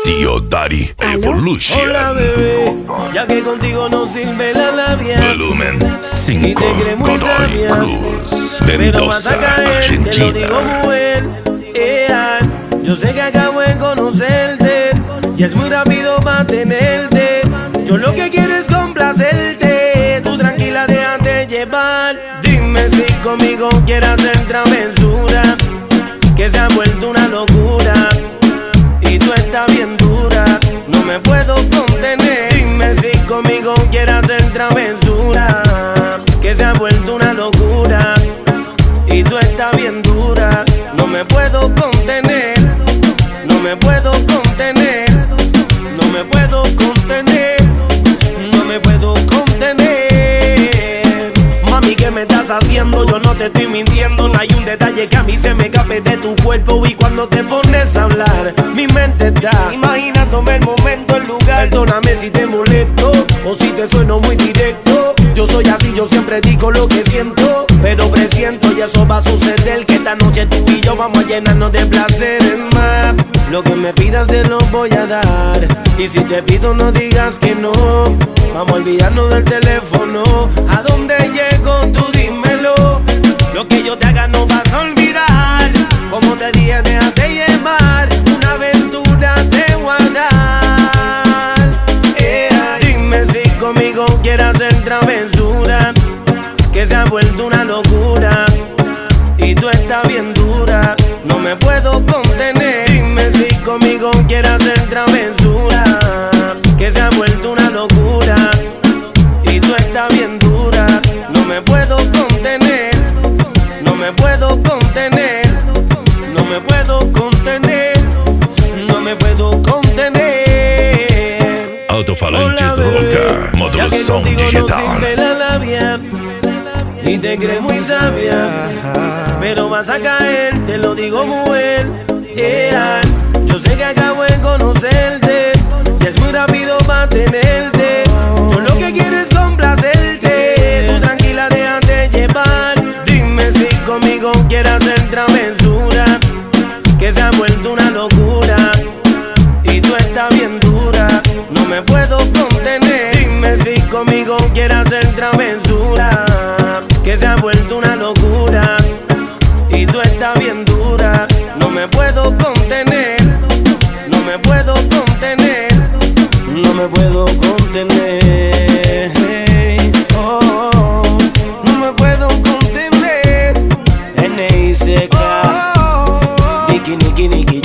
Tío Daddy Evolution. Hola bebé, ya que contigo no sirve la labia. Volumen Y 5. te crees muy Godoy sabia, Cruz, pero vas a Mendoza, caer, te lo digo Argentina. muy bien. Yo sé que acabo de conocerte y es muy rápido mantenerte. Yo lo que quiero es complacerte. Tú tranquila, déjate llevar. Dime si conmigo quieres hacer travesura, que se ha vuelto una locura y tú estás bien dura, no me puedo contener. Dime si conmigo quieres hacer travesura, que se ha vuelto una locura y tú estás bien dura, no me puedo contener, no me puedo contener, no me puedo contener, no me puedo contener. Mami, ¿qué me estás haciendo? Yo no te estoy mintiendo, no hay un detalle que a mí se me escape de tu cuerpo. Y cuando te pones a hablar, mi mente está imaginándome el momento, el lugar. Perdóname si te molesto o si te sueno muy directo. Yo soy así, yo siempre digo lo que siento, pero presiento y eso va a suceder, que esta noche tú y yo vamos a llenarnos de placeres más. Lo que me pidas te lo voy a dar, y si te pido no digas que no. Vamos a olvidarnos del teléfono. ¿A dónde llego? Tú dímelo. Lo que yo te haga no vas a olvidar. Como te dije, déjate llevar. Una aventura te voy a dar. Dime si conmigo quieres hacer travesura, que se ha vuelto una locura y tú estás bien dura, no me puedo contener. Dime si conmigo quieres hacer travesura, que se ha vuelto una locura y tú estás bien dura, no me puedo contener, no me puedo contener, no me puedo contener, no me puedo contener. Alto-falantes de Ronca, módulo sound digital. La labia y te crees muy sabia, pero vas a caer, te lo digo muy bien. Yo sé que acabo de conocerte y es muy rápido mantenerte. Yo lo que quiero es complacerte. Tú tranquila, déjate llevar. Dime si conmigo quieres hacer travesura, que se ha vuelto una locura y tú estás bien dura, no me puedo contener. Dime si conmigo quieres hacer travesura, que se ha vuelto una locura y tú estás bien dura, no me puedo contener, no me puedo contener, no me puedo contener. Oh, no me puedo contener. N-I-C-K, Niki, Niki, Niki.